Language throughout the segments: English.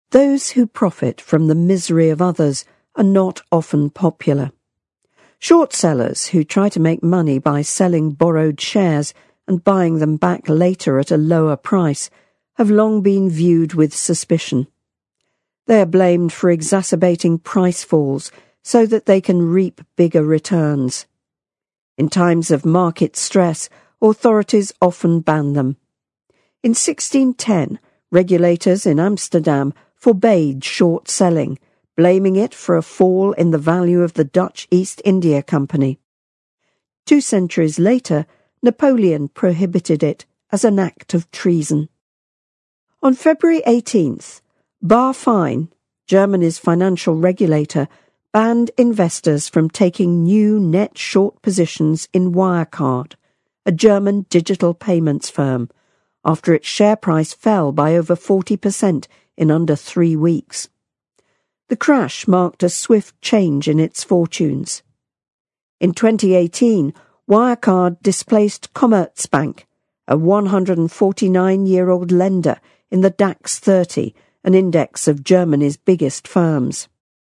Those who profit from the misery of others are not often popular. Short sellers who try to make money by selling borrowed shares and buying them back later at a lower price have long been viewed with suspicion. They are blamed for exacerbating price falls so that they can reap bigger returns. In times of market stress, authorities often ban them. In 1610, regulators in Amsterdam forbade short selling, blaming it for a fall in the value of the Dutch East India Company. 2 centuries later, Napoleon prohibited it as an act of treason. On February 18th, BaFin, Germany's financial regulator, banned investors from taking new net short positions in Wirecard, a German digital payments firm, after its share price fell by over 40% in under 3 weeks. The crash marked a swift change in its fortunes. In 2018, Wirecard displaced Commerzbank, a 149-year-old lender in the DAX 30, an index of Germany's biggest firms.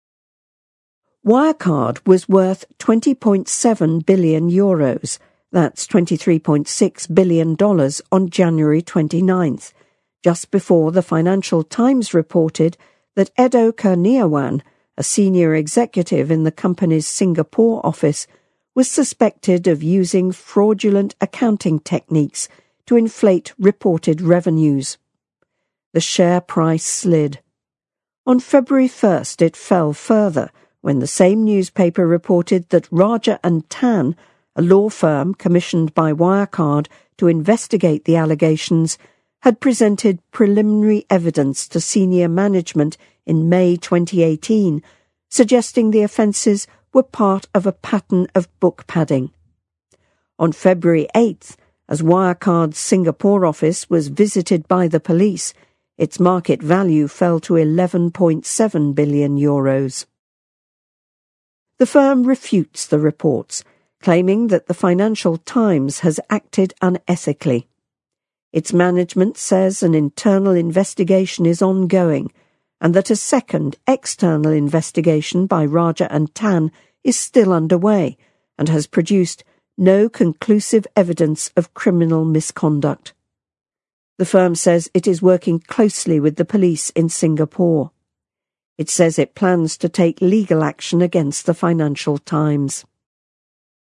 Wirecard was worth €20.7 billion, that's $23.6 billion on January 29th, just before the Financial Times reported that Edo Kurniawan, a senior executive in the company's Singapore office, was suspected of using fraudulent accounting techniques to inflate reported revenues. The share price slid. On February 1st it fell further when the same newspaper reported that Raja & Tan, a law firm commissioned by Wirecard to investigate the allegations, had presented preliminary evidence to senior management in May 2018, suggesting the offences were part of a pattern of book padding. On February 8th, as Wirecard's Singapore office was visited by the police, its market value fell to €11.7 billion. The firm refutes the reports, claiming that the Financial Times has acted unethically. Its management says an internal investigation is ongoing and that a second external investigation by Raja & Tan is still underway and has produced no conclusive evidence of criminal misconduct. The firm says it is working closely with the police in Singapore. It says it plans to take legal action against the Financial Times.